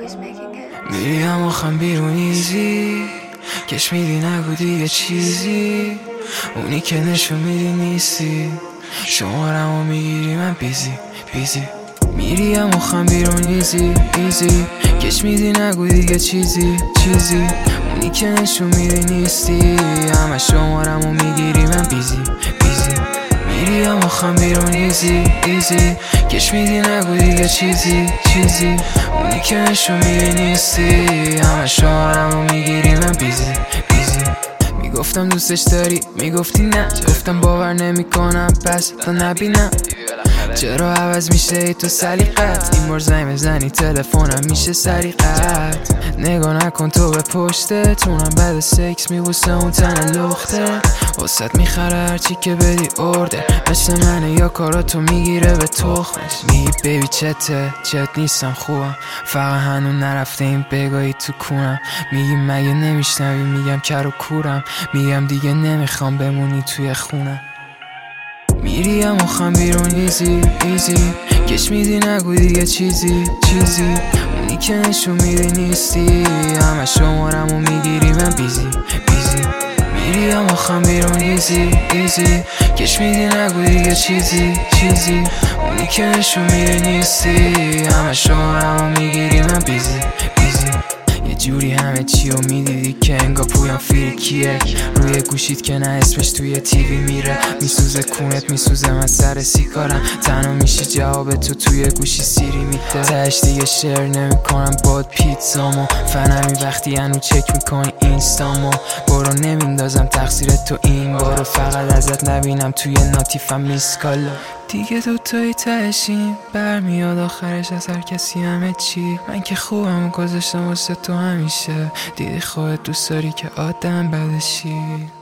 میریم آخم بیرون ایزی کش میدی نگو دیگه چیزی اونی که نشون میدی نیستی شمارمو میگیری من بیزی میریم آخم بیرون ایزی کش میدی نگو دیگه چیزی اونی که نشون میدی نیستی همه شمارمو میگیری من بیزی میریم آخم بیرون ایزی کش میدی نگو دیگه چیزی اونی که نشون میدی نیستی همه شمارمو میگیری من بیزی میگفتم دوستش داری میگفتی نه گفتم باور نمیکنم پس تا نبینم چرا عوض میشه ای تو سلیقت این بار زنگ بزنی تلفنم میشه سریقت نگاه نکن تو به پشتتونم بعد سکس میبوسه اون تن لخته واسط میخره هرچی که بدی ارده مثل منه یا کاراتو میگیره به تخمش میگی بیبی چت نیستم خوبم فقط هنون نرفته این بگاهی تو کونم میگی مگه نمیشنوی میگم کر و کورم میگم دیگه نمیخوام بمونی توی خونم میریم آخم بیرون ایزی کش میدی نگو دیگه چیزی اونی که نشون میدی نیستی همه شمارمو میگیری من بیزی میریم آخم بیرون ایزی کش میدی نگو دیگه چیزی اونی که نشون میدی نیستی همه شمارمو میگیری من بیزی یه جوری همه چی رو میدیدی که انگا پویان فیرکیه روی گوشید که نه اسمش توی تیوی میره میسوزه کونت میسوزه من سر سیکارم تنها میشی جواب تو توی گوشی سیری میده تهش دیگه شیر نمیکنم باد پیتزامو فنمی وقتی هنو چک میکنی اینستامو برو نمیندازم تقصیر تو این بارو فقط ازت نبینم توی ناتیفم میسکالا دیگه دوتایی تهشیم برمیاد آخرش از هر کسی همه چی من که خوبم و گذاشتم واسه تو همیشه دیدی خودت دوست داری که آدم بدشی